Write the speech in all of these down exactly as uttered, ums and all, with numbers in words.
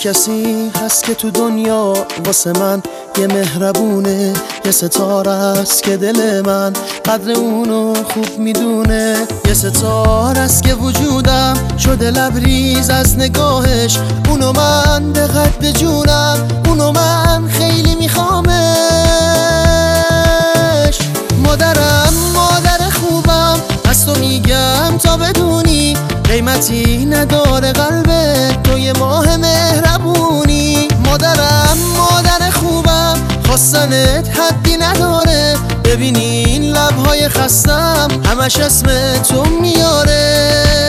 کسی هست که تو دنیا واسه من یه مهربونه، یه ستاره است که دل من قدر اونو خوب میدونه، یه ستاره است که وجودم شده لبریز از نگاهش، اونو من به قد جونم، اونو من خیلی میخوامش. مادرم مادر خوبم، از تو میگم تا بدونی قیمتی نداره قلبت، تو یه ماه مهربونی. مادرم مادر خوبم، خواستنت حدی نداره، ببینی این لبهای خستم همش اسم تو میاره.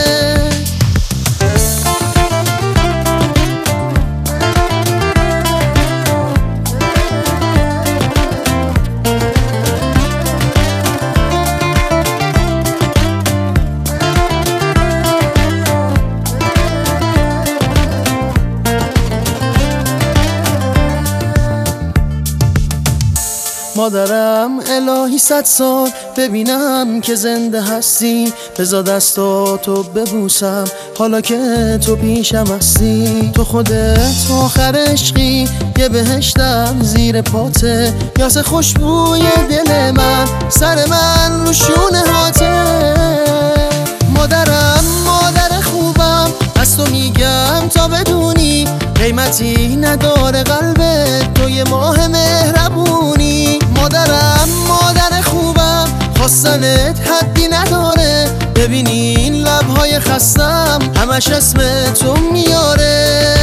مادرم الهی صد سال ببینم که زنده هستی، بذار دستاتو ببوسم حالا که تو پیشم هستی. تو خودت آخر عشقی، یه بهشتم زیر پاته، یاس خوشبوی دل من، سر من رو شونه هاته. مادرم مادر خوبم، از تو میگم تا بدونی قیمتی نداره قلبت، تو یه ماه مهربونی. مادرم مادر خوبم، خواستنت حدی نداره، ببینی این لبهای خستم همش اسم تو میاره.